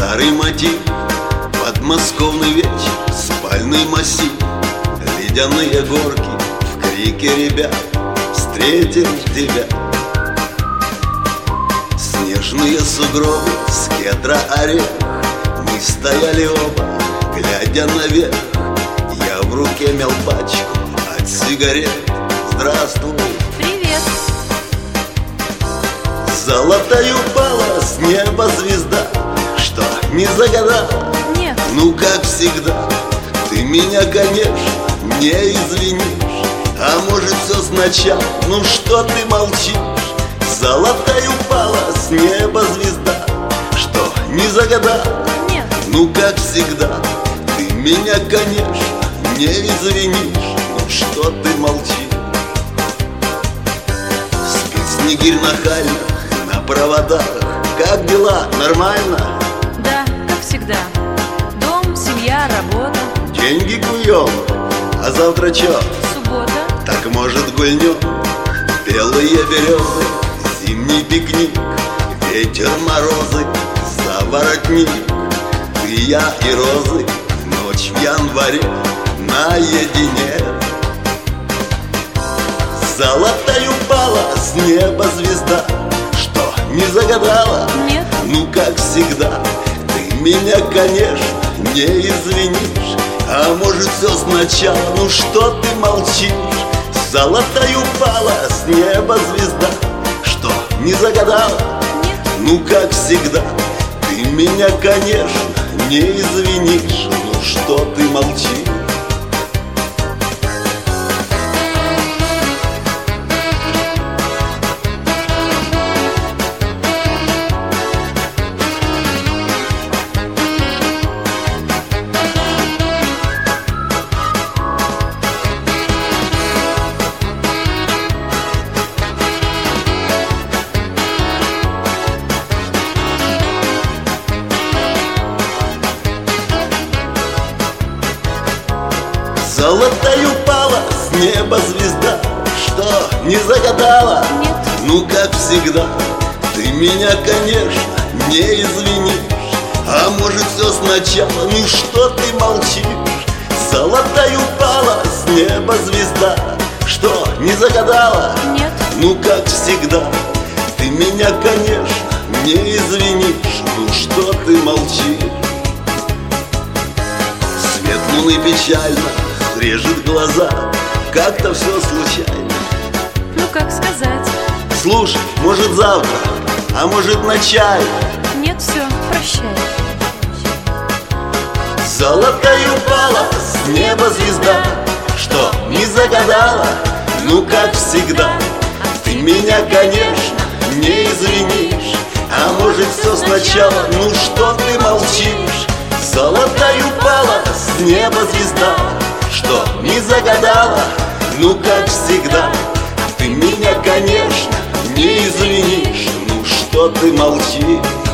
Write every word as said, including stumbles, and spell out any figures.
Старый мотив, подмосковный вечер, спальный массив, ледяные горки, в крике ребят встретил тебя. Снежные сугробы, с кедра орех, мы стояли оба, глядя наверх. Я в руке мял пачку от сигарет. Здравствуй. Привет. Золотой упала с неба звезда. Что, не загадала? Нет. Ну, как всегда, ты меня, конечно, не извинишь. А может, все сначала? Ну, что ты молчишь? Золотой упала с неба звезда. Что, не загадала? Нет. Ну, как всегда, ты меня, конечно, не извинишь. Ну, что ты молчишь? Спит снегирь нахально на проводах. Как дела? Нормально? Да, как всегда. Дом, семья, работа. Деньги куем, а завтра чё? Суббота. Так может гульнем? Белые березы, зимний пикник, ветер, морозы, за воротник. Ты, я и розы, ночь в январе наедине. Золотой упала с неба звезда. Что, не загадала? Нет. Ну, как всегда, ты меня, конечно, не извинишь. А может, все сначала? Ну, что ты молчишь? Золотой упала с неба звезда. Что, не загадала? Нет. Ну, как всегда, ты меня, конечно, не извинишь. Ну, что ты молчишь? Золотой упала с неба звезда. Что, не загадала? Нет. Ну, как всегда, ты меня, конечно, не извинишь. А может, все сначала? Ну, что ты молчишь? Золотой упала с неба звезда. Что, не загадала? Нет. Ну, как всегда, ты меня, конечно, не извинишь. Ну, что ты молчишь? Свет луны печально режет глаза. Как-то все случайно. Ну, как сказать? Слушай, может, завтра, а может, на чай? Нет, все, прощай. Золотой упала с неба звезда. Что, не загадала? Ну, как всегда, ты меня, конечно, не извинишь. А может, все сначала? Ну, что ты молчишь? Золотой упала с неба звезда. Что, не загадала? Ну, как всегда, ты меня, конечно, не извинишь. Ну, что ты молчишь?